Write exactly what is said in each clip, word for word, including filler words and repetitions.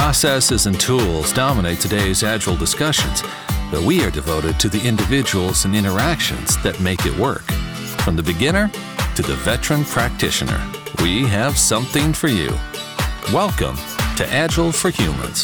Processes and tools dominate today's Agile discussions, but we are devoted to the individuals and interactions that make it work. From the beginner to the veteran practitioner, we have something for you. Welcome to Agile for Humans.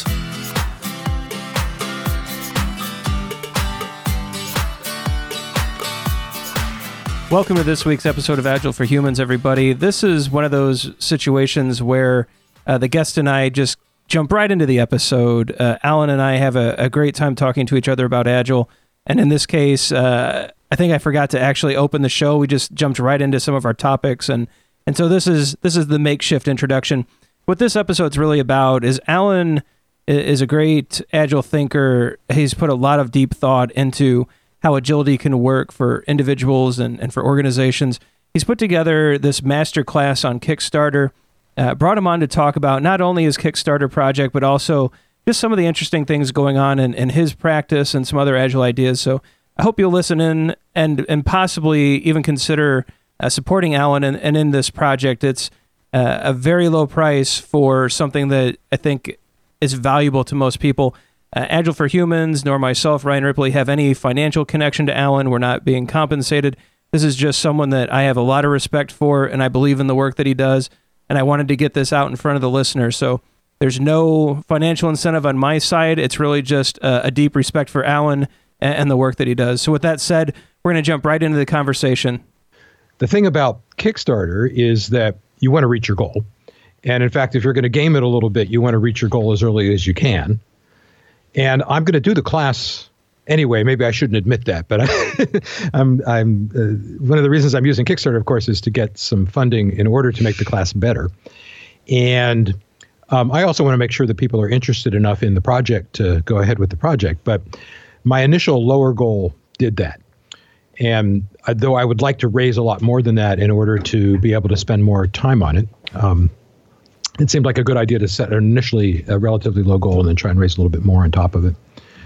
Welcome to this week's episode of Agile for Humans, everybody. This is one of those situations where uh, the guest and I just jump right into the episode. Uh, Alan and I have a, a great time talking to each other about Agile. And in this case, uh, I think I forgot to actually open the show. We just jumped right into some of our topics. And and so this is this is the makeshift introduction. What this episode's really about is Alan is a great Agile thinker. He's put a lot of deep thought into how agility can work for individuals and, and for organizations. He's put together this master class on Kickstarter. Uh, brought him on to talk about not only his Kickstarter project, but also just some of the interesting things going on in, in his practice and some other Agile ideas. So I hope you'll listen in and and possibly even consider uh, supporting Alan and, and in this project. It's uh, a very low price for something that I think is valuable to most people. Uh, Agile for Humans, nor myself, Ryan Ripley, have any financial connection to Alan. We're not being compensated. This is just someone that I have a lot of respect for, and I believe in the work that he does. And I wanted to get this out in front of the listener. So there's no financial incentive on my side. It's really just a, a deep respect for Alan and, and the work that he does. So with that said, we're going to jump right into the conversation. The thing about Kickstarter is that you want to reach your goal. And in fact, if you're going to game it a little bit, you want to reach your goal as early as you can. And I'm going to do the class anyway. Maybe I shouldn't admit that, but I, I'm, I'm uh, one of the reasons I'm using Kickstarter, of course, is to get some funding in order to make the class better. And um, I also want to make sure that people are interested enough in the project to go ahead with the project. But my initial lower goal did that. And uh, though I would like to raise a lot more than that in order to be able to spend more time on it, um, it seemed like a good idea to set initially a relatively low goal and then try and raise a little bit more on top of it.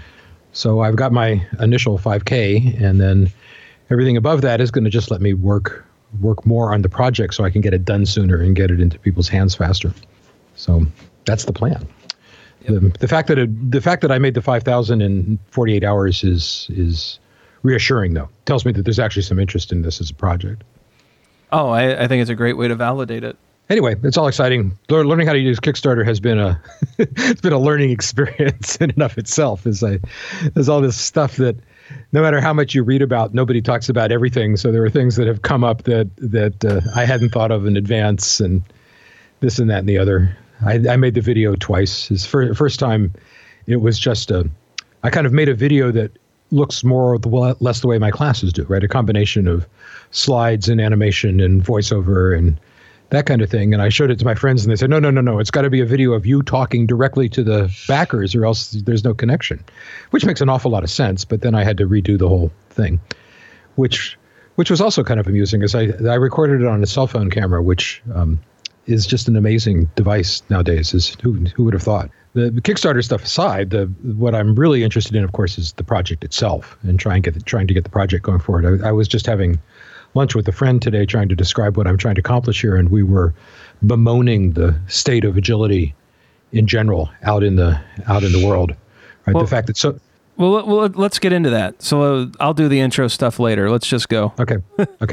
So I've got my initial five K, and then everything above that is going to just let me work work more on the project so I can get it done sooner and get it into people's hands faster. So that's the plan. Yep. The, the fact that it, the fact that I made the five thousand in forty-eight hours is is reassuring, though. It tells me that there's actually some interest in this as a project. Oh, I, I think it's a great way to validate it. Anyway, it's all exciting. Lear- learning how to use Kickstarter has been a it's been a learning experience in and of itself. As I, there's all this stuff that no matter how much you read about, nobody talks about everything. So there are things that have come up that that uh, I hadn't thought of in advance, and this and that and the other. I, I made the video twice. It's for, first time, it was just a. I kind of made a video that looks more or the, less the way my classes do, right? A combination of slides and animation and voiceover and that kind of thing. And I showed it to my friends and they said, no, no, no, no, it's got to be a video of you talking directly to the backers or else there's no connection, which makes an awful lot of sense. But then I had to redo the whole thing, which which was also kind of amusing as I, I recorded it on a cell phone camera, which um, is just an amazing device nowadays. Is who, who would have thought? The, the Kickstarter stuff aside, the what I'm really interested in, of course, is the project itself and trying, get the, trying to get the project going forward. I, I was just having lunch with a friend today trying to describe what I'm trying to accomplish here, and we were bemoaning the state of agility in general out in the out in the world. Right? Well, the fact that so well, well, let's get into that. So uh, I'll do the intro stuff later. Let's just go. Okay. Okay.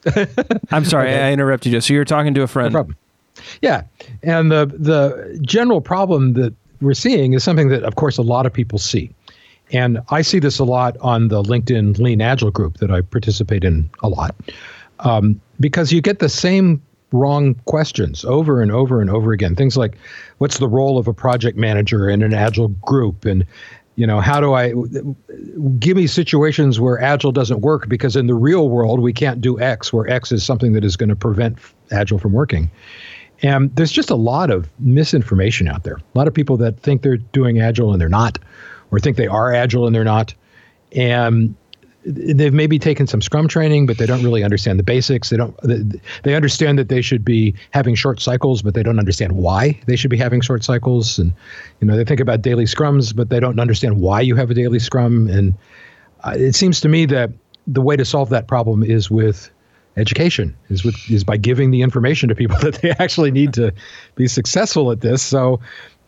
I'm sorry, okay. I interrupted you. So you're talking to a friend. No problem. Yeah, and the the general problem that we're seeing is something that, of course, a lot of people see. And I see this a lot on the LinkedIn Lean Agile group that I participate in a lot, um, because you get the same wrong questions over and over and over again. Things like, what's the role of a project manager in an Agile group? And, you know, how do I give me situations where Agile doesn't work because in the real world, we can't do X, where X is something that is going to prevent Agile from working. And there's just a lot of misinformation out there. A lot of people that think they're doing Agile and they're not, or think they are Agile and they're not. And they've maybe taken some Scrum training, but they don't really understand the basics. They don't. They understand that they should be having short cycles, but they don't understand why they should be having short cycles. And you know, they think about daily Scrums, but they don't understand why you have a daily Scrum. And uh, it seems to me that the way to solve that problem is with education, is with is by giving the information to people that they actually need to be successful at this. So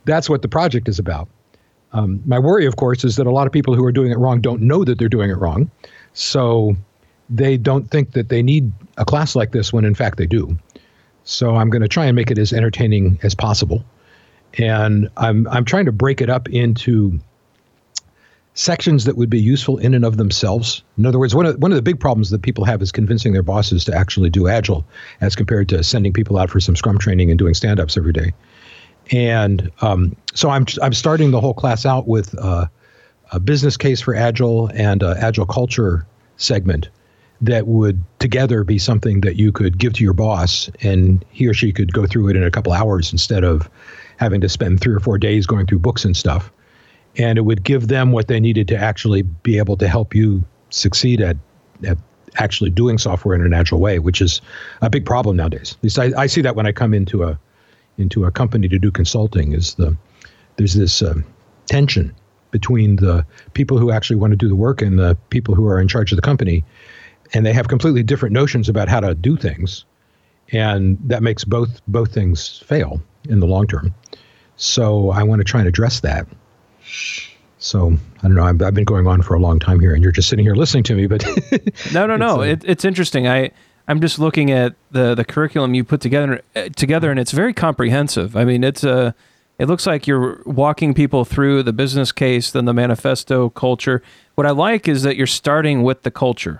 that's what the project is about. Um, my worry, of course, is that a lot of people who are doing it wrong don't know that they're doing it wrong. So they don't think that they need a class like this when in fact they do. So I'm going to try and make it as entertaining as possible. And I'm I'm trying to break it up into sections that would be useful in and of themselves. In other words, one of, one of the big problems that people have is convincing their bosses to actually do Agile as compared to sending people out for some Scrum training and doing stand-ups every day. And um, so I'm I'm starting the whole class out with uh, a business case for Agile and a Agile culture segment that would together be something that you could give to your boss and he or she could go through it in a couple hours instead of having to spend three or four days going through books and stuff. And it would give them what they needed to actually be able to help you succeed at, at actually doing software in an agile way, which is a big problem nowadays. At least I, I see that when I come into a into a company to do consulting. Is the there's this uh, tension between the people who actually want to do the work and the people who are in charge of the company, and they have completely different notions about how to do things, and that makes both both things fail in the long term. So I want to try and address that. So I don't know. I've, I've been going on for a long time here, and you're just sitting here listening to me. But no, no, no. It's, uh, it, it's interesting. I I'm just looking at the the curriculum you put together uh, together, and it's very comprehensive. I mean, it's a uh, it looks like you're walking people through the business case, then the manifesto, culture. What I like is that you're starting with the culture,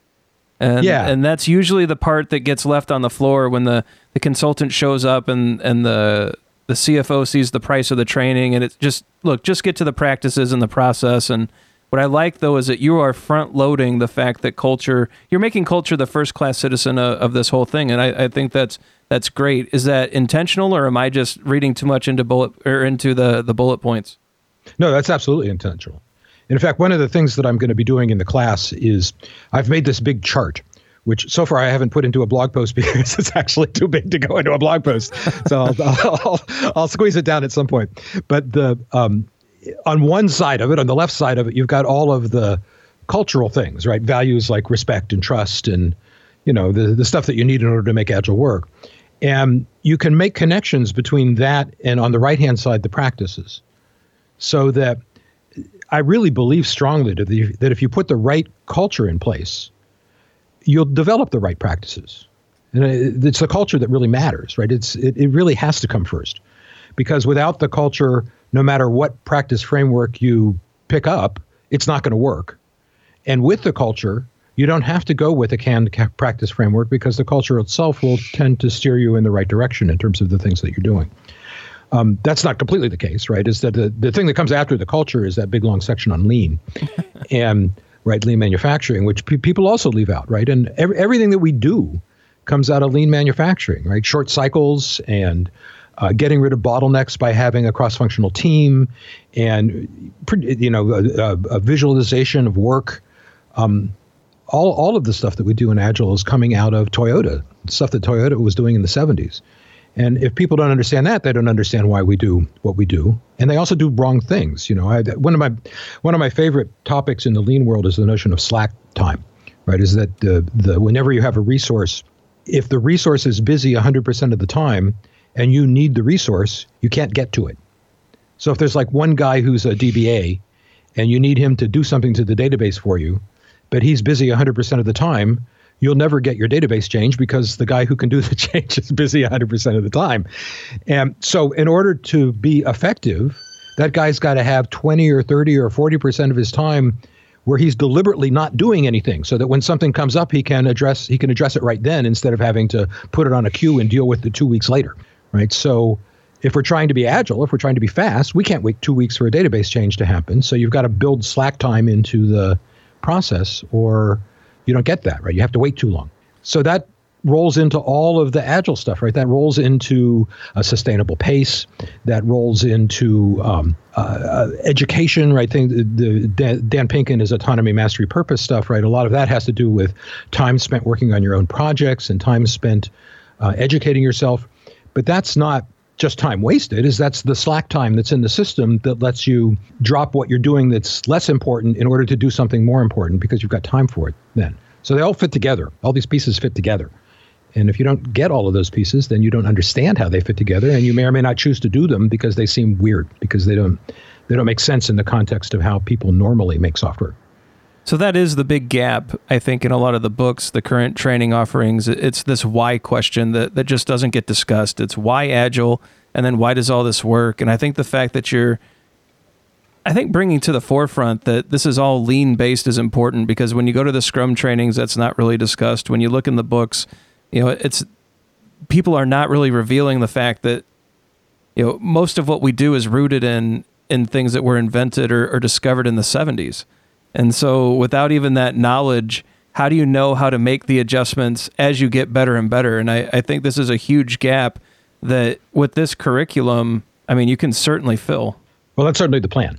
and yeah. and that's usually the part that gets left on the floor when the, the consultant shows up and and the the C F O sees the price of the training, and it's just, look, just get to the practices and the process. And what I like, though, is that you are front-loading the fact that culture, you're making culture the first-class citizen of, of this whole thing, and I, I think that's that's great. Is that intentional, or am I just reading too much into bullet or into the, the bullet points? No, that's absolutely intentional. In fact, one of the things that I'm going to be doing in the class is I've made this big chart, which so far I haven't put into a blog post because it's actually too big to go into a blog post. So I'll, I'll, I'll, I'll squeeze it down at some point. But the um, on one side of it, on the left side of it, you've got all of the cultural things, right? Values like respect and trust and, you know, the, the stuff that you need in order to make Agile work. And you can make connections between that and, on the right-hand side, the practices. So that I really believe strongly that if, that if you put the right culture in place, you'll develop the right practices. And it's the culture that really matters, right? It's it, it really has to come first. Because without the culture, no matter what practice framework you pick up, it's not going to work. And with the culture, you don't have to go with a canned practice framework because the culture itself will tend to steer you in the right direction in terms of the things that you're doing. Um, that's not completely the case, right? Is that the, the thing that comes after the culture is that big long section on lean. and right, lean manufacturing, which pe- people also leave out, right? And every, everything that we do comes out of lean manufacturing, right? Short cycles and uh, getting rid of bottlenecks by having a cross-functional team and, you know, a, a visualization of work. Um, all, all of the stuff that we do in Agile is coming out of Toyota, stuff that Toyota was doing in the seventies. And if people don't understand that, they don't understand why we do what we do. And they also do wrong things. You know, I, one of my one of my favorite topics in the lean world is the notion of slack time, right? Is that the the whenever you have a resource, if the resource is busy one hundred percent of the time and you need the resource, you can't get to it. So if there's like one guy who's a D B A and you need him to do something to the database for you, but he's busy one hundred percent of the time, you'll never get your database change because the guy who can do the change is busy one hundred percent of the time. And so in order to be effective, that guy's got to have twenty or thirty or forty percent of his time where he's deliberately not doing anything so that when something comes up, he can address he can address it right then instead of having to put it on a queue and deal with it two weeks later, right? So if we're trying to be agile, if we're trying to be fast, we can't wait two weeks for a database change to happen. So you've got to build slack time into the process or you don't get that, right? You have to wait too long. So that rolls into all of the agile stuff, right? That rolls into a sustainable pace. That rolls into um, uh, education, right? Thing, the, the Dan Pinkin is autonomy, mastery, purpose stuff, right? A lot of that has to do with time spent working on your own projects and time spent uh, educating yourself. But that's not just time wasted, is that's the slack time that's in the system that lets you drop what you're doing that's less important in order to do something more important because you've got time for it then. So they all fit together. All these pieces fit together. And if you don't get all of those pieces, then you don't understand how they fit together, and you may or may not choose to do them because they seem weird, because they don't they don't make sense in the context of how people normally make software. So that is the big gap, I think, in a lot of the books, the current training offerings. It's this why question that, that just doesn't get discussed. It's why Agile, and then why does all this work? And I think the fact that you're, I think bringing to the forefront that this is all lean-based is important, because when you go to the Scrum trainings, that's not really discussed. When you look in the books, you know, it's people are not really revealing the fact that, you know, most of what we do is rooted in in things that were invented or, or discovered in the seventies. And so without even that knowledge, how do you know how to make the adjustments as you get better and better? And I, I think this is a huge gap that with this curriculum, I mean, you can certainly fill. Well, that's certainly the plan.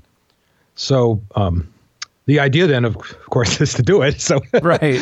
So um, the idea then, of course, is to do it. So right.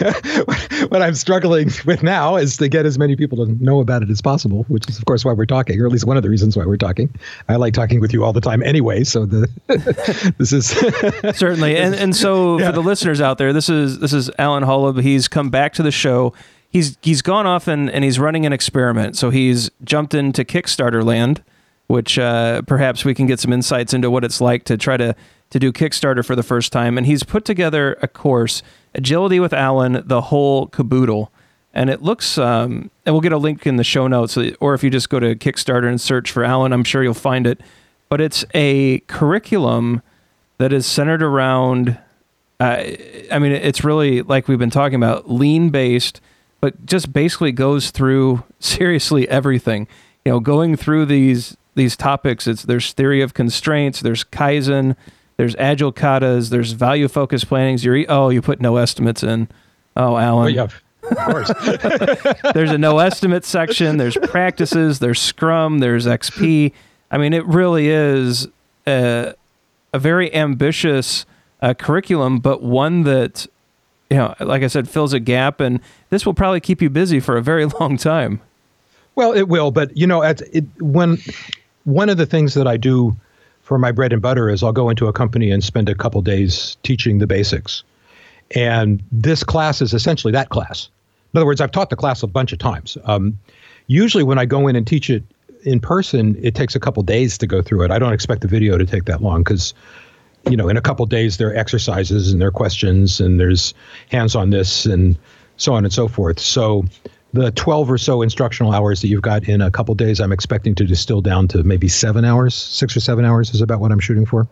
What I'm struggling with now is to get as many people to know about it as possible, which is, of course, why we're talking, or at least one of the reasons why we're talking. I like talking with you all the time anyway, so the this is certainly. And and so yeah. For the listeners out there, this is this is Alan Holub. He's come back to the show. He's he's gone off and, and he's running an experiment. So he's jumped into Kickstarter land, which uh, perhaps we can get some insights into what it's like to try to to do Kickstarter for the first time. And he's put together a course, Agility with Alan, the whole caboodle. And it looks, um, and we'll get a link in the show notes, or if you just go to Kickstarter and search for Alan, I'm sure you'll find it. But it's a curriculum that is centered around, uh, I mean, it's really, like we've been talking about, lean-based, but just basically goes through seriously everything. You know, going through these these topics, it's there's theory of constraints, there's Kaizen, there's agile katas, there's value focused plannings. You're oh, you put no estimates in. Oh, Alan. Oh, yeah, of course. There's a no estimate section. There's practices. There's Scrum. There's X P. I mean, it really is a, a very ambitious uh, curriculum, but one that, you know, like I said, fills a gap. And this will probably keep you busy for a very long time. Well, it will. But, you know, at, it, when one of the things that I do for my bread and butter is I'll go into a company and spend a couple days teaching the basics. And this class is essentially that class. In other words, I've taught the class a bunch of times. Um, usually when I go in and teach it in person, it takes a couple days to go through it. I don't expect the video to take that long because, you know, in a couple days there are exercises and there are questions and there's hands on this and so on and so forth. So the twelve or so instructional hours that you've got in a couple days, I'm expecting to distill down to maybe seven hours, six or seven hours is about what I'm shooting for.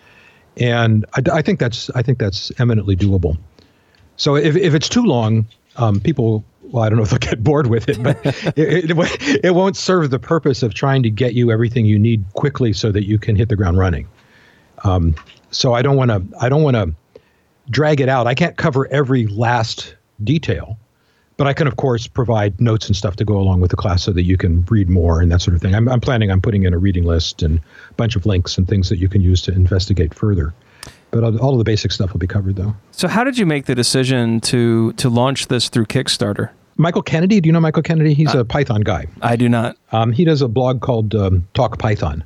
And I, I think that's I think that's eminently doable. So if if it's too long, um, people, well, I don't know if they'll get bored with it, but it, it, it won't serve the purpose of trying to get you everything you need quickly so that you can hit the ground running. Um, so I don't want to I don't want to drag it out. I can't cover every last detail. But I can, of course, provide notes and stuff to go along with the class so that you can read more and that sort of thing. I'm, I'm planning on putting in a reading list and a bunch of links and things that you can use to investigate further. But all of the basic stuff will be covered, though. So how did you make the decision to to launch this through Kickstarter? Michael Kennedy, do you know Michael Kennedy? He's uh, a Python guy. I do not. Um, he does a blog called um, Talk Python.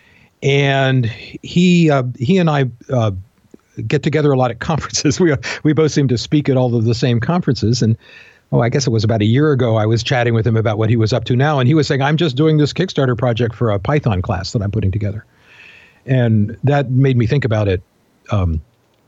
And he uh, he and I uh, get together a lot at conferences. We we both seem to speak at all of the same conferences. And oh, I guess it was about a year ago, I was chatting with him about what he was up to now. And he was saying, I'm just doing this Kickstarter project for a Python class that I'm putting together. And that made me think about it um,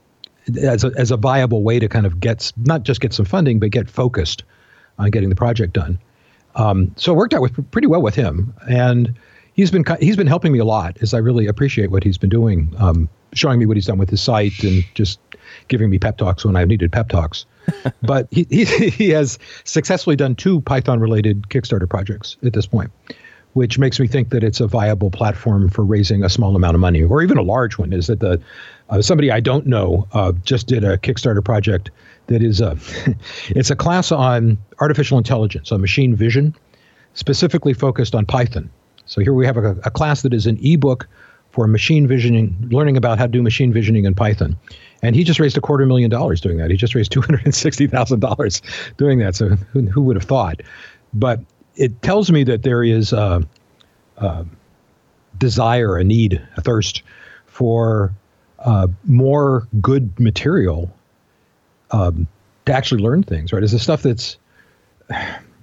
as, a, as a viable way to kind of get, not just get some funding, but get focused on getting the project done. Um, so it worked out with, pretty well with him. And he's been he's been helping me a lot, as I really appreciate what he's been doing, um, showing me what he's done with his site and just giving me pep talks when I've needed pep talks. But he, he he has successfully done two Python-related Kickstarter projects at this point, which makes me think that it's a viable platform for raising a small amount of money, or even a large one. Is that the uh, somebody I don't know uh, just did a Kickstarter project that is a it's a class on artificial intelligence, on machine vision, specifically focused on Python. So here we have a, a class that is an ebook for machine visioning, learning about how to do machine visioning in Python. And he just raised a quarter million dollars doing that. He just raised two hundred sixty thousand dollars doing that. So who, who would have thought? But it tells me that there is a, a desire, a need, a thirst for uh, more good material um, to actually learn things, right? It's the stuff that's,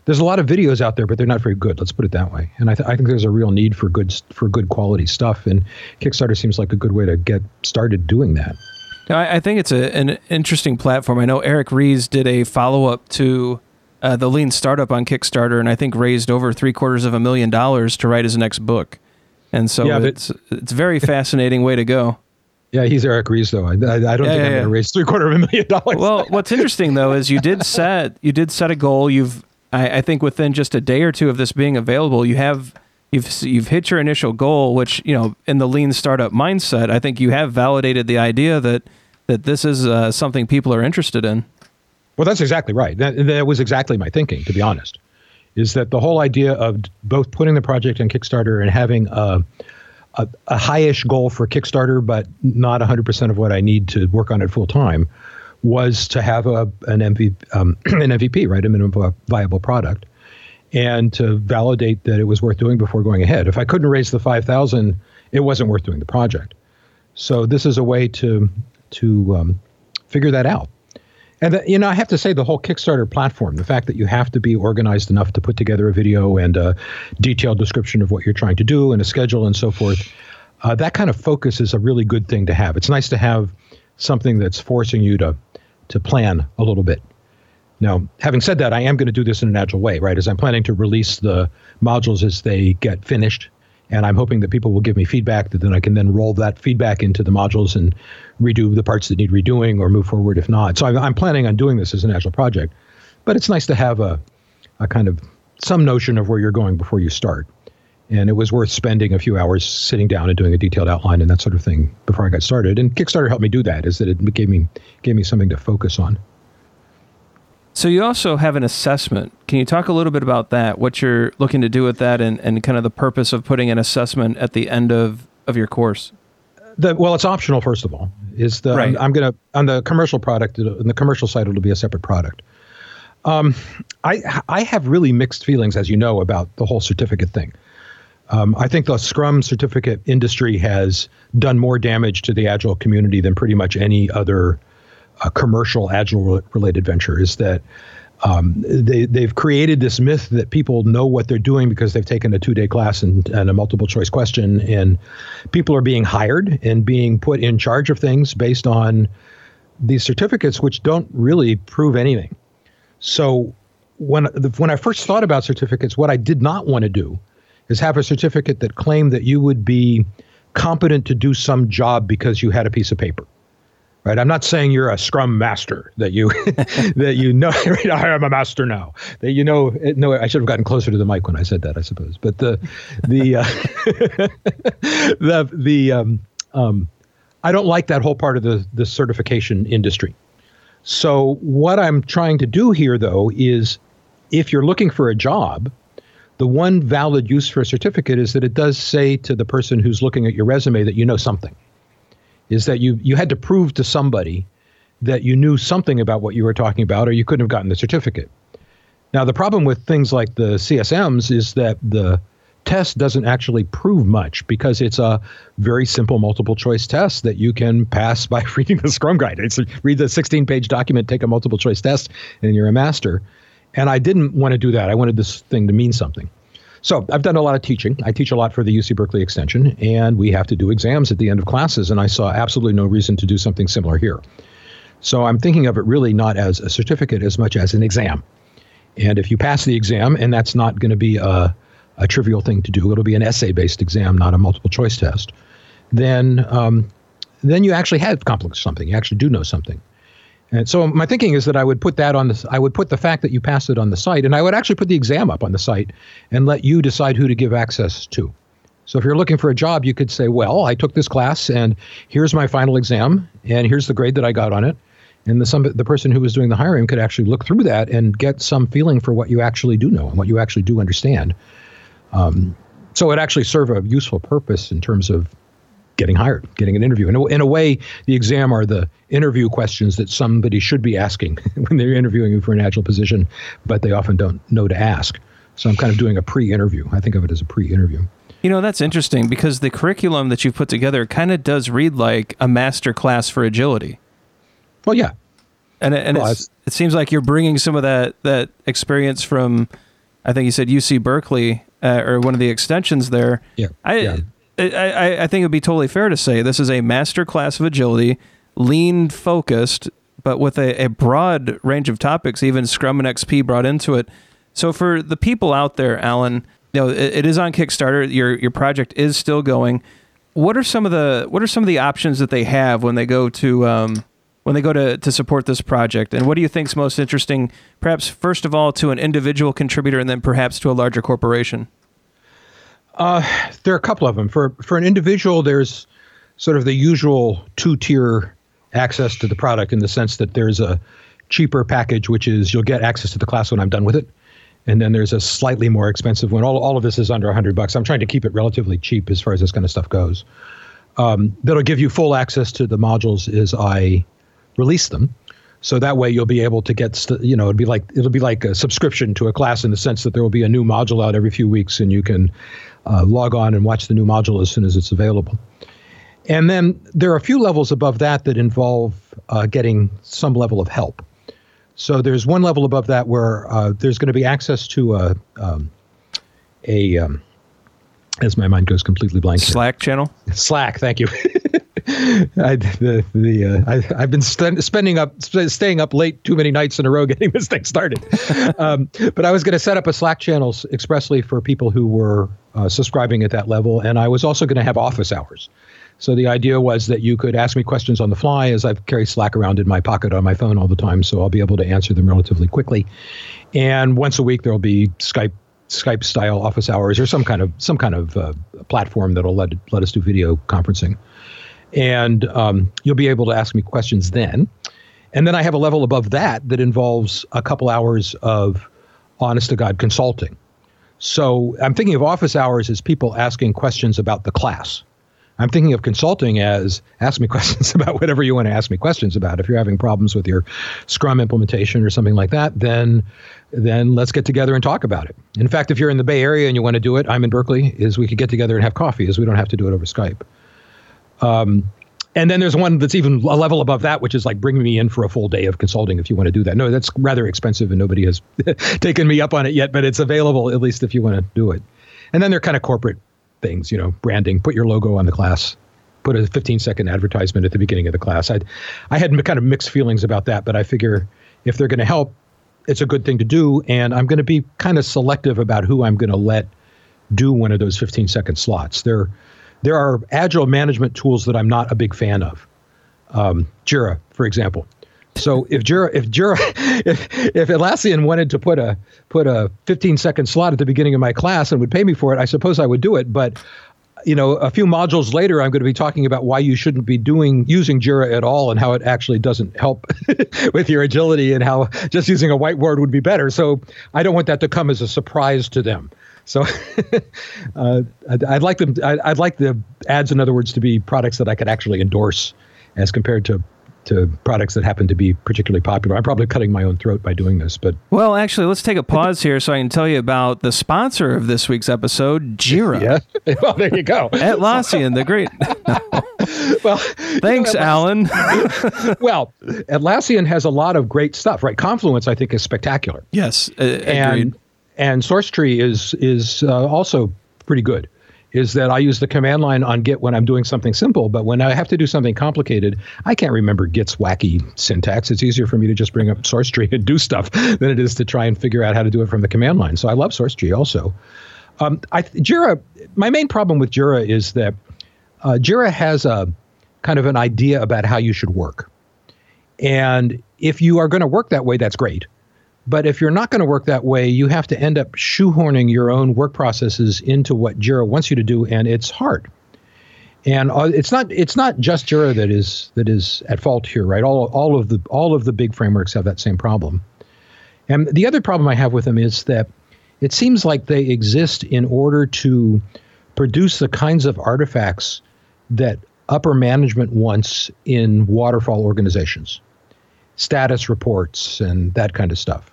there's a lot of videos out there, but they're not very good. Let's put it that way. And I, th- I think there's a real need for good for good quality stuff, and Kickstarter seems like a good way to get started doing that. I, I think it's a, an interesting platform. I know Eric Ries did a follow up to uh, the Lean Startup on Kickstarter, and I think raised over three quarters of a million dollars to write his next book. And so yeah, it's it's a very fascinating way to go. Yeah, he's Eric Ries, though. I, I, I don't yeah, think yeah, I'm yeah. going to raise three quarter of a million dollars. Well, what's interesting though is you did set you did set a goal. You've I, I think within just a day or two of this being available, you have you've you've hit your initial goal, which, you know, in the lean startup mindset, I think you have validated the idea that that this is uh, something people are interested in. Well, that's exactly right. That, that was exactly my thinking, to be honest, is that the whole idea of both putting the project on Kickstarter and having a a, a high-ish goal for Kickstarter, but not one hundred percent of what I need to work on it full time, was to have a an M V P, um, an M V P, right, a minimum viable product, and to validate that it was worth doing before going ahead. If I couldn't raise the five thousand, it wasn't worth doing the project. So this is a way to to um, figure that out. And, the, you know, I have to say the whole Kickstarter platform, the fact that you have to be organized enough to put together a video and a detailed description of what you're trying to do and a schedule and so forth, uh, that kind of focus is a really good thing to have. It's nice to have something that's forcing you to to plan a little bit. Now, having said that, I am going to do this in an agile way, right? As I'm planning to release the modules as they get finished. And I'm hoping that people will give me feedback that then I can then roll that feedback into the modules and redo the parts that need redoing or move forward if not. So I'm, I'm planning on doing this as an agile project, but it's nice to have a, a kind of some notion of where you're going before you start. And it was worth spending a few hours sitting down and doing a detailed outline and that sort of thing before I got started. And Kickstarter helped me do that, is that it gave me gave me something to focus on. So you also have an assessment. Can you talk a little bit about that, what you're looking to do with that, and, and kind of the purpose of putting an assessment at the end of, of your course? The, well, it's optional, first of all. Is the right. I'm, I'm going to, on the commercial product, on the commercial side, it'll be a separate product. Um, I I have really mixed feelings, as you know, about the whole certificate thing. Um, I think the Scrum certificate industry has done more damage to the Agile community than pretty much any other a commercial Agile related venture. Is that um, they, they've created this myth that people know what they're doing because they've taken a two-day class and, and a multiple choice question, and people are being hired and being put in charge of things based on these certificates, which don't really prove anything. So when, when I first thought about certificates, what I did not want to do is have a certificate that claimed that you would be competent to do some job because you had a piece of paper. Right. I'm not saying you're a Scrum master, that you that you know, right, I am a master now, that you know, no, I should have gotten closer to the mic when I said that, I suppose. But the, the, uh, the, the, um, um, I don't like that whole part of the, the certification industry. So what I'm trying to do here, though, is if you're looking for a job, the one valid use for a certificate is that it does say to the person who's looking at your resume that you know something. Is that you you had to prove to somebody that you knew something about what you were talking about, or you couldn't have gotten the certificate. Now, the problem with things like the C S Ms is that the test doesn't actually prove much because it's a very simple multiple choice test that you can pass by reading the Scrum Guide. It's read the sixteen page document, take a multiple choice test, and you're a master. And I didn't want to do that. I wanted this thing to mean something. So I've done a lot of teaching. I teach a lot for the U C Berkeley Extension, and we have to do exams at the end of classes, and I saw absolutely no reason to do something similar here. So I'm thinking of it really not as a certificate as much as an exam. And if you pass the exam, and that's not going to be a, a trivial thing to do, it'll be an essay-based exam, not a multiple choice test, then um, then you actually have accomplished something. You actually do know something. And so my thinking is that I would put that on the, I would put the fact that you passed it on the site, and I would actually put the exam up on the site and let you decide who to give access to. So if you're looking for a job, you could say, well, I took this class and here's my final exam and here's the grade that I got on it. And the, some, the person who was doing the hiring could actually look through that and get some feeling for what you actually do know and what you actually do understand. Um, so it actually serve a useful purpose in terms of getting hired, getting an interview. In a, in a way, the exam are the interview questions that somebody should be asking when they're interviewing you for an Agile position, but they often don't know to ask. So I'm kind of doing a pre-interview. I think of it as a pre-interview. You know, that's interesting because the curriculum that you've put together kind of does read like a master class for agility. Well, yeah. And, it, and well, it's, it seems like you're bringing some of that, that experience from I think you said U C Berkeley, uh, or one of the extensions there. Yeah. I, yeah. I, I, I think it would be totally fair to say this is a master class of agility, lean focused, but with a, a broad range of topics, even Scrum and X P brought into it. So for the people out there, Alan, you know, it, it is on Kickstarter. Your your project is still going. What are some of the what are some of the options that they have when they go to um, when they go to, to support this project? And what do you think is most interesting, perhaps first of all to an individual contributor and then perhaps to a larger corporation? Uh, there are a couple of them. For for an individual, there's sort of the usual two-tier access to the product in the sense that there's a cheaper package, which is you'll get access to the class when I'm done with it. And then there's a slightly more expensive one. All, all of this is under one hundred bucks. I'm trying to keep it relatively cheap as far as this kind of stuff goes. Um, that'll give you full access to the modules as I release them. So that way you'll be able to get, st- you know, it'll be like it'll be like a subscription to a class in the sense that there will be a new module out every few weeks, and you can uh, log on and watch the new module as soon as it's available. And then there are a few levels above that that involve uh, getting some level of help. So there's one level above that where uh, there's going to be access to a, um, a um, as my mind goes completely blank. Slack here. Channel? Slack, thank you. I, the, the, uh, I, I've been st- spending up, st- staying up late too many nights in a row getting this thing started. um, but I was going to set up a Slack channel expressly for people who were uh, subscribing at that level. And I was also going to have office hours. So the idea was that you could ask me questions on the fly, as I've carried Slack around in my pocket on my phone all the time, so I'll be able to answer them relatively quickly. And once a week, there'll be Skype Skype style office hours or some kind of some kind of uh, platform that'll let let us do video conferencing. And um, you'll be able to ask me questions then. And then I have a level above that that involves a couple hours of honest to God consulting. So I'm thinking of office hours as people asking questions about the class. I'm thinking of consulting as ask me questions about whatever you want to ask me questions about. If you're having problems with your Scrum implementation or something like that, then then let's get together and talk about it. In fact, if you're in the Bay Area and you want to do it, I'm in Berkeley, is we could get together and have coffee, as we don't have to do it over Skype. Um, and then there's one that's even a level above that, which is like bring me in for a full day of consulting if you want to do that. No, that's rather expensive and nobody has taken me up on it yet, but it's available at least if you want to do it. And then they're kind of corporate things, you know, branding, put your logo on the class, put a fifteen second advertisement at the beginning of the class. I'd, I had kind of mixed feelings about that, but I figure if they're going to help, it's a good thing to do. And I'm going to be kind of selective about who I'm going to let do one of those fifteen second slots. There, there are agile management tools that I'm not a big fan of. Um, Jira, for example. So if Jira, if Jira, if if Atlassian wanted to put a put a fifteen second slot at the beginning of my class and would pay me for it, I suppose I would do it. But you know, a few modules later, I'm going to be talking about why you shouldn't be doing using Jira at all and how it actually doesn't help with your agility and how just using a whiteboard would be better. So I don't want that to come as a surprise to them. So uh, I'd, I'd like them. I'd, I'd like the ads, in other words, to be products that I could actually endorse, as compared to. to products that happen to be particularly popular. I'm probably cutting my own throat by doing this, but... Well, actually, let's take a pause here so I can tell you about the sponsor of this week's episode, Jira. Yeah, well, there you go. Atlassian, the great... Well, thanks, you know, Alan. Well, Atlassian has a lot of great stuff, right? Confluence, I think, is spectacular. Yes, uh, agreed. And, and SourceTree is, is uh, also pretty good. Is that I use the command line on Git when I'm doing something simple, but when I have to do something complicated, I can't remember Git's wacky syntax. It's easier for me to just bring up SourceTree and do stuff than it is to try and figure out how to do it from the command line. So I love SourceTree also. Um, I, Jira, my main problem with Jira is that uh, Jira has a kind of an idea about how you should work. And if you are going to work that way, that's great. But if you're not going to work that way, you have to end up shoehorning your own work processes into what Jira wants you to do, and it's hard. And uh, it's not it's not just Jira that is that is at fault here, right? All all of the all of the big frameworks have that same problem. And the other problem I have with them is that it seems like they exist in order to produce the kinds of artifacts that upper management wants in waterfall organizations, status reports and that kind of stuff.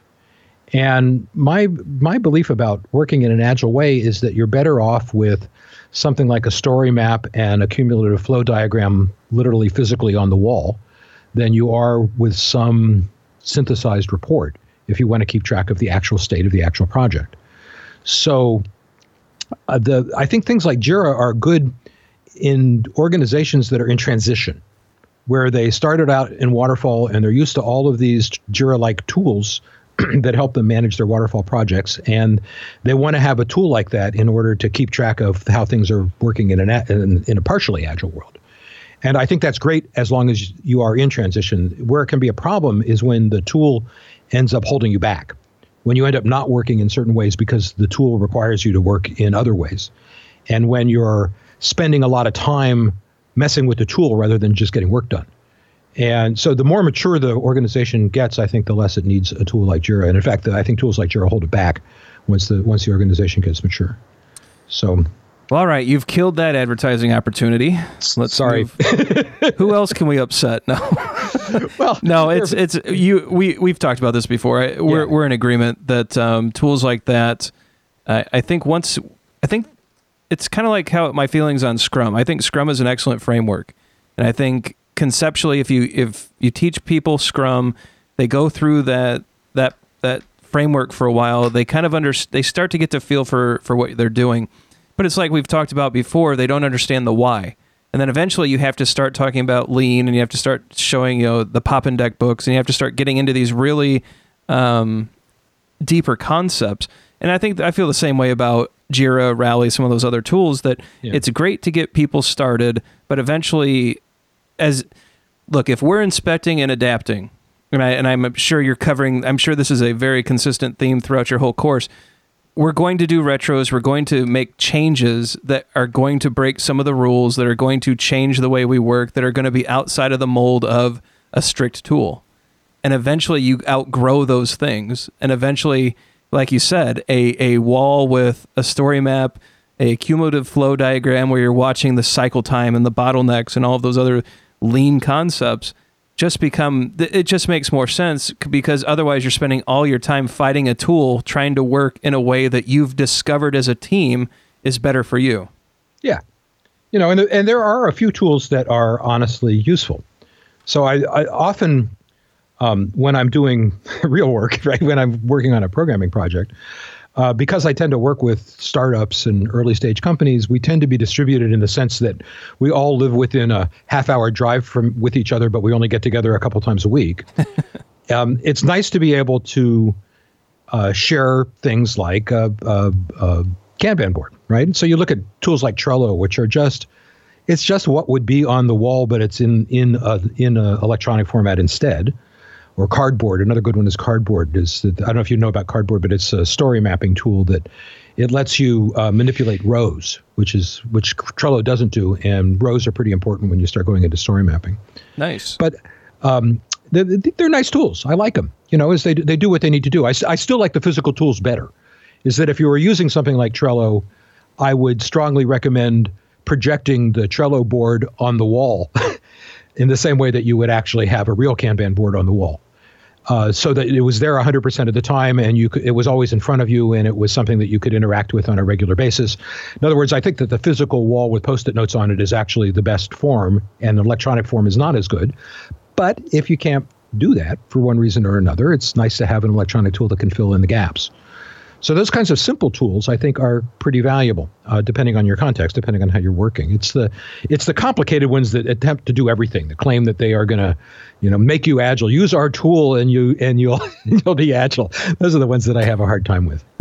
And my my belief about working in an agile way is that you're better off with something like a story map and a cumulative flow diagram literally physically on the wall than you are with some synthesized report if you want to keep track of the actual state of the actual project. So uh, the I think things like Jira are good in organizations that are in transition, where they started out in waterfall and they're used to all of these Jira-like tools that help them manage their waterfall projects, and they want to have a tool like that in order to keep track of how things are working in, an a, in, in a partially agile world. And I think that's great as long as you are in transition. Where it can be a problem is when the tool ends up holding you back, when you end up not working in certain ways because the tool requires you to work in other ways, and when you're spending a lot of time messing with the tool rather than just getting work done. And so the more mature the organization gets, I think the less it needs a tool like Jira. And in fact, I think tools like Jira hold it back once the once the organization gets mature. So, well, all right, you've killed that advertising opportunity. Let's sorry. Who else can we upset? No, well, no, it's it's you. We we've talked about this before. We're yeah. we're in agreement that um, tools like that. Uh, I think once I think it's kind of like how my feelings on Scrum. I think Scrum is an excellent framework, and I think conceptually, if you if you teach people Scrum, they go through that that that framework for a while. They kind of under they start to get to feel for for what they're doing. But it's like we've talked about before. They don't understand the why, and then eventually you have to start talking about lean, and you have to start showing you know the Poppendieck books, and you have to start getting into these really um, deeper concepts. And I think I feel the same way about Jira, Rally, some of those other tools. That yeah. It's great to get people started, but eventually. As look, if we're inspecting and adapting, and I and I'm sure you're covering, I'm sure this is a very consistent theme throughout your whole course. We're going to do retros. We're going to make changes that are going to break some of the rules, that are going to change the way we work, that are going to be outside of the mold of a strict tool. And eventually, you outgrow those things. And eventually, like you said, a a wall with a story map, a cumulative flow diagram where you're watching the cycle time and the bottlenecks and all of those other lean concepts just become, it just makes more sense, because otherwise you're spending all your time fighting a tool trying to work in a way that you've discovered as a team is better for you. Yeah. You know, and, and there are a few tools that are honestly useful. So I, I often, um, when I'm doing real work, right, when I'm working on a programming project, Uh, because I tend to work with startups and early stage companies, we tend to be distributed in the sense that we all live within a half hour drive from with each other, but we only get together a couple times a week. um, it's nice to be able to uh, share things like a, a, a Kanban board, right? And so you look at tools like Trello, which are just, it's just what would be on the wall, but it's in in a, in a electronic format instead. Or Cardboard. Another good one is Cardboard. Is that, I don't know if you know about Cardboard, but it's a story mapping tool that it lets you uh, manipulate rows, which is which Trello doesn't do, and rows are pretty important when you start going into story mapping. Nice. But um, they're, they're nice tools. I like them. You know, as they they do what they need to do. I, I still like the physical tools better. Is that if you were using something like Trello, I would strongly recommend projecting the Trello board on the wall in the same way that you would actually have a real Kanban board on the wall. Uh, so that it was there one hundred percent of the time, and you could, it was always in front of you, and it was something that you could interact with on a regular basis. In other words, I think that the physical wall with Post-it notes on it is actually the best form, and the electronic form is not as good. But if you can't do that for one reason or another, it's nice to have an electronic tool that can fill in the gaps. So those kinds of simple tools, I think, are pretty valuable, uh, depending on your context, depending on how you're working. It's the it's the complicated ones that attempt to do everything, that claim that they are going to, you know, make you agile. Use our tool and you and you'll you'll be agile. Those are the ones that I have a hard time with.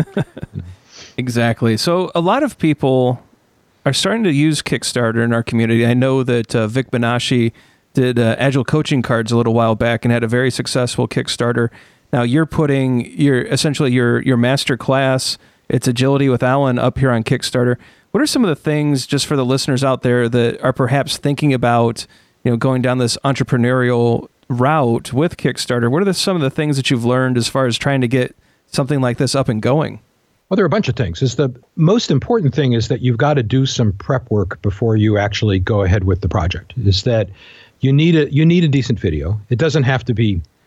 Exactly. So a lot of people are starting to use Kickstarter in our community. I know that uh, Vic Benassi did uh, Agile coaching cards a little while back and had a very successful Kickstarter. Now you're putting your essentially your your master class, it's Agility with Alan, up here on Kickstarter. What are some of the things, just for the listeners out there that are perhaps thinking about, you know, going down this entrepreneurial route with Kickstarter? What are the, some of the things that you've learned as far as trying to get something like this up and going? Well, there are a bunch of things. Is the most important thing is that you've got to do some prep work before you actually go ahead with the project. Is that you need a you need a decent video. It doesn't have to be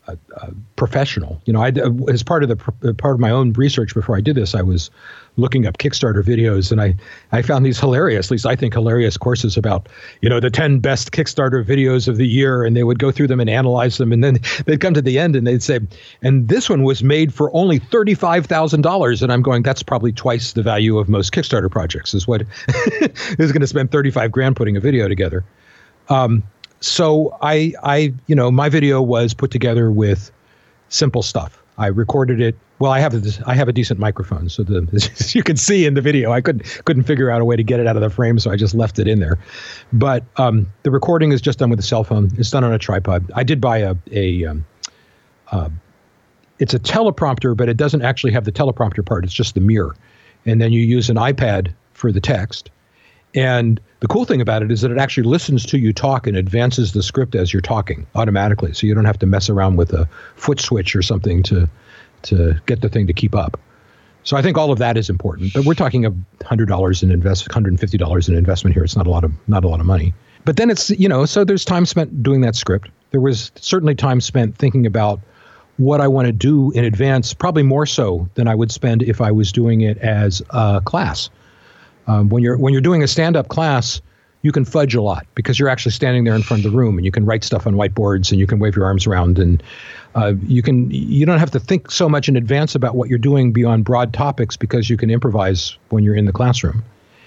a, a professional. You know, I, as part of the part of my own research before I did this, I was looking up Kickstarter videos, and I, I found these hilarious, at least I think hilarious courses about, you know, the ten best Kickstarter videos of the year, and they would go through them and analyze them, and then they'd come to the end and they'd say, and this one was made for only thirty-five thousand dollars, and I'm going, that's probably twice the value of most Kickstarter projects, is what is going to spend thirty-five grand putting a video together. Um, so I, I, you know, my video was put together with simple stuff. I recorded it. Well, I have a, I have a decent microphone, so the as you can see in the video, I couldn't couldn't figure out a way to get it out of the frame, so I just left it in there. But um, the recording is just done with a cell phone. It's done on a tripod. I did buy a a um, uh, it's a teleprompter, but it doesn't actually have the teleprompter part. It's just the mirror, and then you use an iPad for the text. And the cool thing about it is that it actually listens to you talk and advances the script as you're talking automatically. So you don't have to mess around with a foot switch or something to to get the thing to keep up. So I think all of that is important. But we're talking a hundred dollars in invest, one hundred fifty dollars in investment here. It's not a lot of not a lot of money. But then it's, you know, so there's time spent doing that script. There was certainly time spent thinking about what I want to do in advance, probably more so than I would spend if I was doing it as a class. Um, when you're when you're doing a stand-up class, you can fudge a lot because you're actually standing there in front of the room, and you can write stuff on whiteboards, and you can wave your arms around, and uh, you can you don't have to think so much in advance about what you're doing beyond broad topics because you can improvise when you're in the classroom.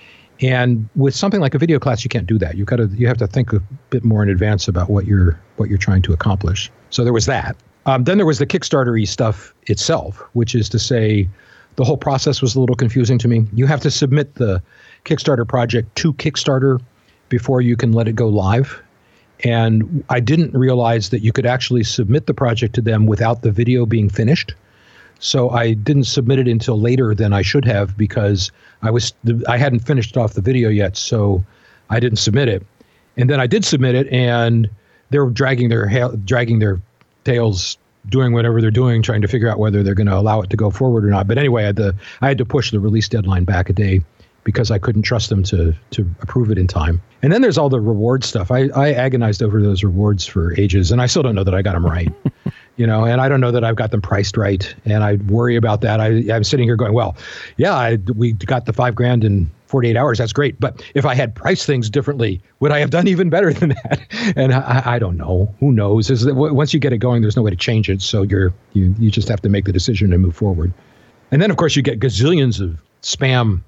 And with something like a video class, you can't do that. You got to you have to think a bit more in advance about what you're what you're trying to accomplish. So there was that. Um, then there was the Kickstarter-y stuff itself, which is to say, the whole process was a little confusing to me. You have to submit the Kickstarter project to Kickstarter before you can let it go live. And I didn't realize that you could actually submit the project to them without the video being finished. So I didn't submit it until later than I should have because I was I hadn't finished off the video yet, so I didn't submit it. And then I did submit it, and they were dragging their ha- dragging their tails, doing whatever they're doing, trying to figure out whether they're going to allow it to go forward or not. But anyway, I had to I had to push the release deadline back a day because I couldn't trust them to to approve it in time. And then there's all the reward stuff. I, I agonized over those rewards for ages, and I still don't know that I got them right. You know, and I don't know that I've got them priced right, and I worry about that. I, I'm sitting here going, well, yeah, I, we got the five grand in forty-eight hours. That's great. But if I had priced things differently, would I have done even better than that? And I, I don't know. Who knows? Is that once you get it going, there's no way to change it. So you're you you just have to make the decision and move forward. And then, of course, you get gazillions of spam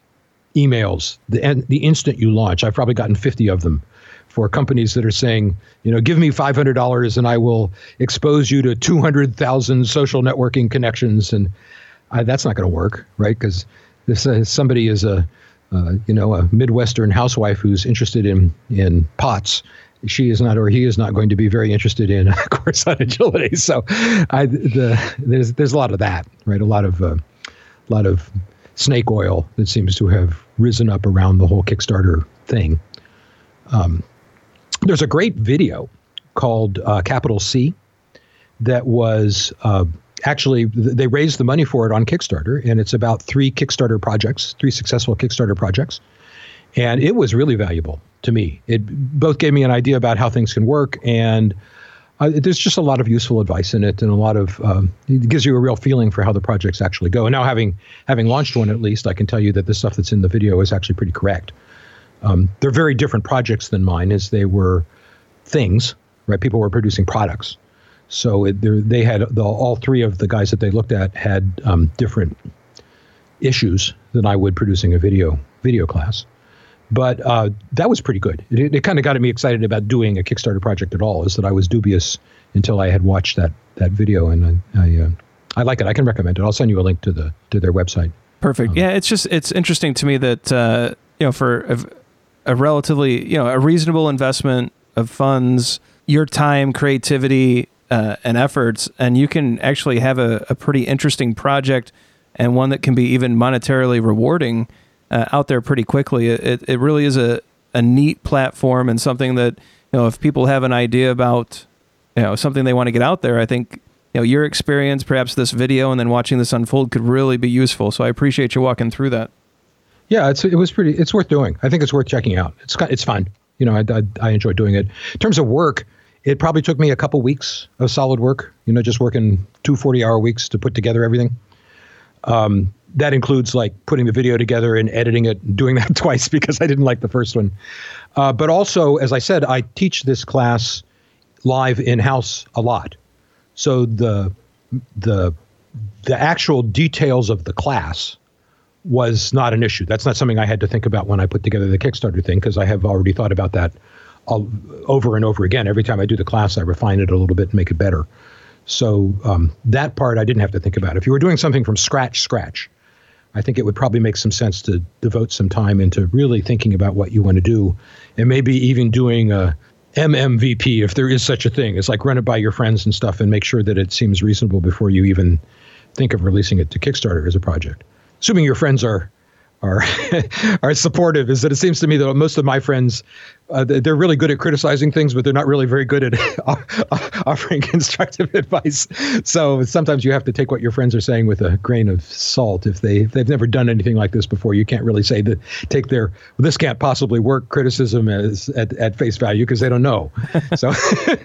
emails the the instant you launch. I've probably gotten fifty of them for companies that are saying, you know, give me five hundred dollars and I will expose you to two hundred thousand social networking connections. And I, that's not going to work, right? Because this uh, somebody is a, uh, you know, a Midwestern housewife who's interested in, in pots. She is not, or he is not going to be very interested in a course on agility. So I, the, there's there's a lot of that, right? A lot of, uh, a lot of snake oil that seems to have risen up around the whole Kickstarter thing. Um, There's a great video called uh, Capital C that was uh, actually, they raised the money for it on Kickstarter, and it's about three Kickstarter projects, three successful Kickstarter projects. And it was really valuable to me. It both gave me an idea about how things can work, and uh, there's just a lot of useful advice in it, and a lot of, um, it gives you a real feeling for how the projects actually go. And now having having launched one, at least, I can tell you that the stuff that's in the video is actually pretty correct. Um, they're very different projects than mine, as they were things, right? People were producing products. So it, they had, the, all three of the guys that they looked at had um, different issues than I would producing a video video class. But uh, that was pretty good. It, it kind of got me excited about doing a Kickstarter project at all, is that I was dubious until I had watched that that video. And I I, uh, I like it. I can recommend it. I'll send you a link to the to their website. Perfect. Um, yeah, it's just, it's interesting to me that, uh, you know, for a, a relatively, you know, a reasonable investment of funds, your time, creativity, uh, and efforts, and you can actually have a, a pretty interesting project and one that can be even monetarily rewarding uh, out there pretty quickly. It it really is a, a neat platform, and something that, you know, if people have an idea about, you know, something they want to get out there, I think, you know, your experience, perhaps this video, and then watching this unfold could really be useful. So I appreciate you walking through that. Yeah, it's it was pretty. It's worth doing. I think it's worth checking out. It's it's fun. You know, I, I I enjoy doing it. In terms of work, It probably took me a couple weeks of solid work, you know, just working two forty-hour weeks to put together everything. Um, that includes like putting the video together and editing it, doing that twice because I didn't like the first one. Uh, but also, as I said, I teach this class live in-house a lot. So the the the actual details of the class was not an issue. That's not something I had to think about when I put together the Kickstarter thing, because I have already thought about that all, over and over again. Every time I do the class, I refine it a little bit and make it better. So um, that part I didn't have to think about. If you were doing something from scratch, scratch, I think it would probably make some sense to devote some time into really thinking about what you want to do, and maybe even doing a M M V P, if there is such a thing. It's like run it by your friends and stuff and make sure that it seems reasonable before you even think of releasing it to Kickstarter as a project. Assuming your friends are are are supportive, is that it seems to me that most of my friends, uh, they're really good at criticizing things, but they're not really very good at offering constructive advice. So sometimes you have to take what your friends are saying with a grain of salt. If they if they've never done anything like this before, you can't really say that take their well, this can't possibly work criticism as at, at face value because they don't know. So.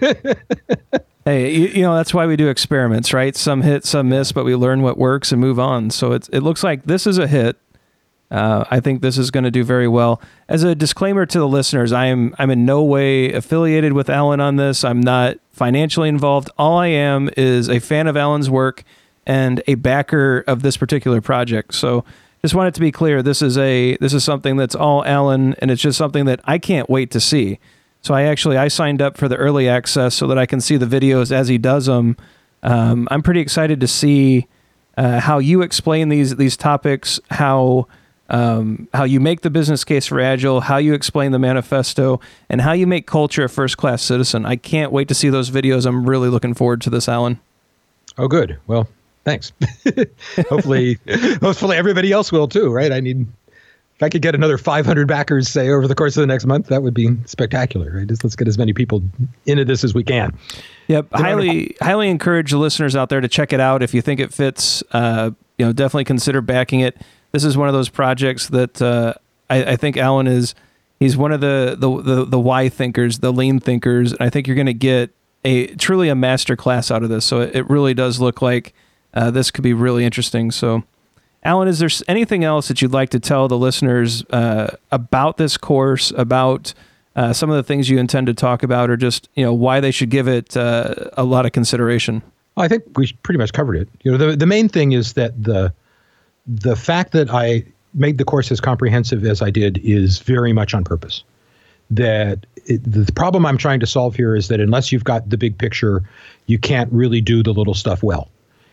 Hey, you, you know, that's why we do experiments, right? Some hit, some miss, but we learn what works and move on. So it's, it looks like this is a hit. Uh, I think this is going to do very well. As a disclaimer to the listeners, I am I'm in no way affiliated with Alan on this. I'm not financially involved. All I am is a fan of Alan's work and a backer of this particular project. So just want it to be clear, this is a this is something that's all Alan, and it's just something that I can't wait to see. So I actually I signed up for the early access so that I can see the videos as he does them. Um, I'm pretty excited to see uh, how you explain these these topics, how. Um, how you make the business case for Agile, how you explain the manifesto, and how you make culture a first-class citizen. I can't wait to see those videos. I'm really looking forward to this, Alan. Oh, good. Well, thanks. hopefully, hopefully everybody else will too, right? I need, if I could get another five hundred backers, say, over the course of the next month, that would be spectacular, right? Just let's get as many people into this as we can. Yep. Then highly, highly encourage the listeners out there to check it out. If you think it fits, uh, you know, definitely consider backing it. This is one of those projects that uh, I, I think Alan is, he's one of the, the, the, the why thinkers, the lean thinkers. And I think you're going to get a truly a master class out of this. So it, it really does look like uh, this could be really interesting. So Alan, is there anything else that you'd like to tell the listeners uh, about this course, about uh, some of the things you intend to talk about, or just, you know, why they should give it uh, a lot of consideration? Well, I think we pretty much covered it. You know, the, the main thing is that the, The fact that I made the course as comprehensive as I did is very much on purpose. That it, the problem I'm trying to solve here is that unless you've got the big picture, you can't really do the little stuff well.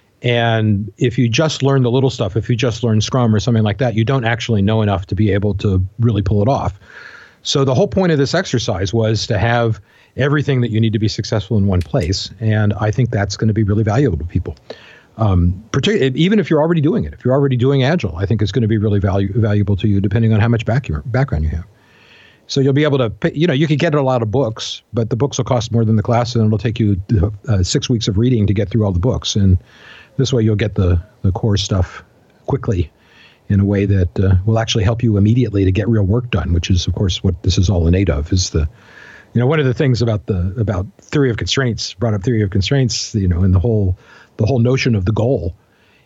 And if you just learn the little stuff, if you just learn Scrum or something like that, you don't actually know enough to be able to really pull it off. So the whole point of this exercise was to have everything that you need to be successful in one place. And I think that's going to be really valuable to people. Um, particularly, even if you're already doing it, if you're already doing Agile, I think it's going to be really value, valuable to you, depending on how much back your, background you have. So you'll be able to, pay, you know, you can get a lot of books, but the books will cost more than the class, and it'll take you uh, six weeks of reading to get through all the books. And this way, you'll get the the core stuff quickly, in a way that uh, will actually help you immediately to get real work done, which is, of course, what this is all innate of. Is the, you know, one of the things about the about theory of constraints, brought up theory of constraints, you know, and the whole. The whole notion of the goal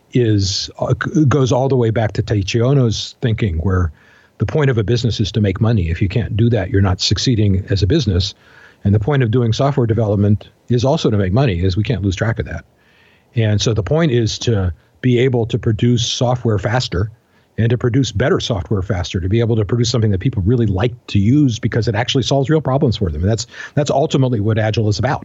is uh, goes all the way back to Taiichi Ohno's thinking, where the point of a business is to make money. If you can't do that, you're not succeeding as a business. And the point of doing software development is also to make money, as we can't lose track of that. And so the point is to be able to produce software faster and to produce better software faster, to be able to produce something that people really like to use because it actually solves real problems for them. And that's that's ultimately what Agile is about.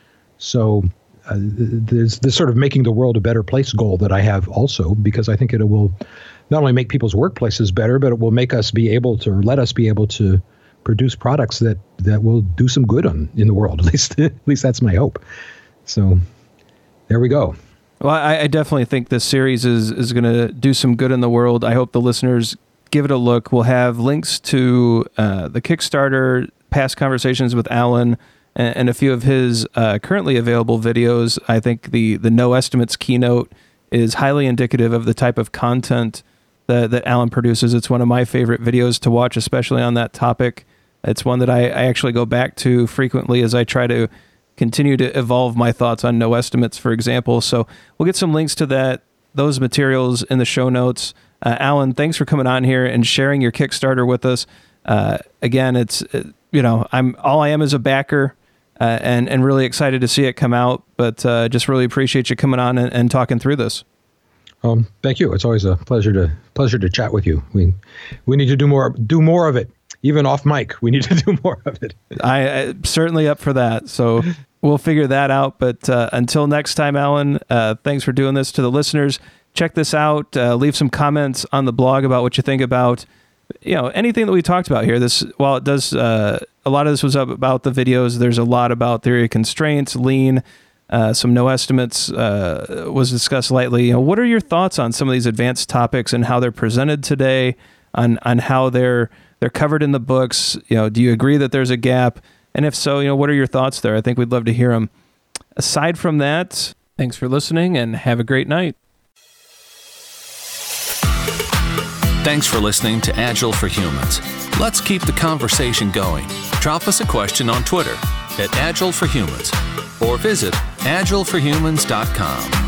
So Uh, there's this sort of making the world a better place goal that I have also, because I think it will not only make people's workplaces better, but it will make us be able to, or let us be able to produce products that, that will do some good on in the world. At least, at least that's my hope. So there we go. Well, I, I definitely think this series is, is going to do some good in the world. I hope the listeners give it a look. We'll have links to uh, the Kickstarter, past conversations with Alan, and a few of his uh, currently available videos. I think the the No Estimates keynote is highly indicative of the type of content that, that Alan produces. It's one of my favorite videos to watch, especially on that topic. It's one that I, I actually go back to frequently as I try to continue to evolve my thoughts on no estimates, for example. So we'll get some links to that, those materials in the show notes. Uh, Alan, thanks for coming on here and sharing your Kickstarter with us. Uh, again, it's, uh, you know, I'm all I am is a backer, uh, and, and really excited to see it come out, but uh, just really appreciate you coming on and, and talking through this. Um, thank you. It's always a pleasure to pleasure to chat with you. We we need to do more do more of it. Even off mic, we need to do more of it. I, I certainly up for that. So we'll figure that out. But uh, until next time, Alan, uh, thanks for doing this. To the listeners, check this out. Uh, leave some comments on the blog about what you think about, you know, anything that we talked about here. This, while it does, uh, a lot of this was up about the videos. There's a lot about theory of constraints, lean, uh, some no estimates uh, was discussed lightly. You know, what are your thoughts on some of these advanced topics and how they're presented today? On on how they're They're covered in the books. You know, do you agree that there's a gap? And if so, you know, what are your thoughts there? I think we'd love to hear them. Aside from that, thanks for listening and have a great night. Thanks for listening to Agile for Humans. Let's keep the conversation going. Drop us a question on Twitter at Agile for Humans or visit agile for humans dot com.